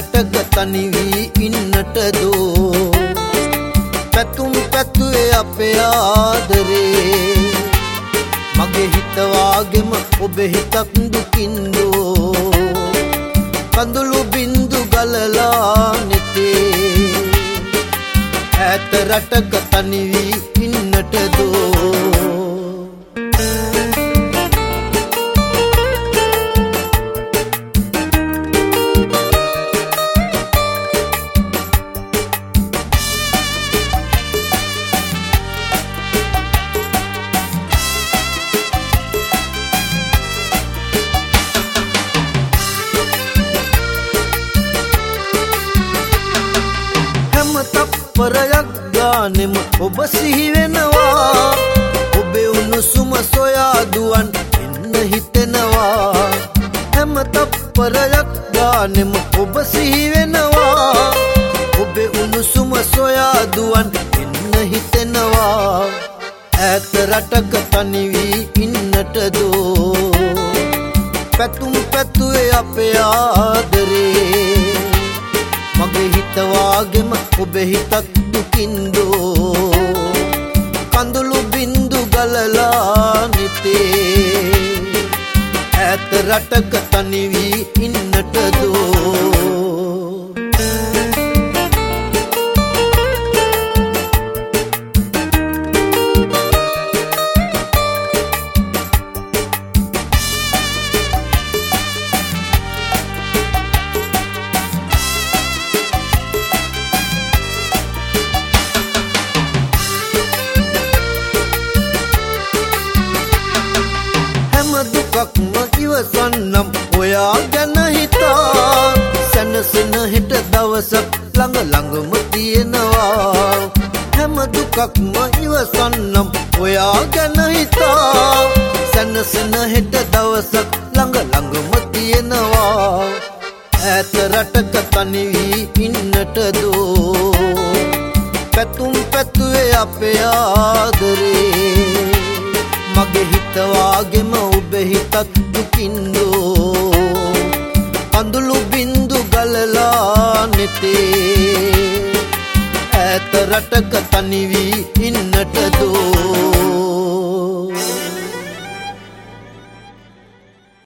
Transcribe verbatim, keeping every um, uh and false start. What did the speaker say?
රටක තනි වී ඉන්නට දෝ පැතුම් පැතුවේ අපේ ආදරේ මගේ හිත වාගෙම ඔබේ හිතක් දුකින් දෝ කඳුළු බින්දු ගලලා නෙතේ ඈත රටක තනි වී ඉන්නට දෝ තප්පරයක් ගානෙම ඔබ සිහි වෙනවා ඔබේ උණුසුම සොයා දුවන් එන්න හිතෙනවා හැම තප්පරයක් ගානෙම ඔබ සිහි වෙනවා ඔබේ උණුසුම සොයා දුවන් එන්න හිතෙනවා ඈත රටක තනි වී ඉන්නට දෝ පැතුම් පැතුවේ අපේ ආදරේ මගේ හිත වාගෙම ඔබේ හිතක් දුකින් දෝ කඳුළු බින්දු ගලලා නෙතේ ඈත රටක තනි වී ඉන්නට දෝ දුකක්ම ඉවසන්නම් ඔයා ගැන හිතා සැනසෙන හෙට දවසක් ළඟ ළඟම තියෙනවා හැම දුකක්ම ඉවසන්නම් ඔයා ගැන හිතා සැනසෙන හෙට දවසක් ළඟ ළඟම තියෙනවා ඈත රටක තනි වී ඉන්නට දෝ පැතුම් පැතුවේ අපේ ආදරේ මගේ හිත වාගෙම ඔබේ හිතක් දුකින් දෝ කඳුළු බින්දු ගලලා නෙතේ ඈත රටක තනි වී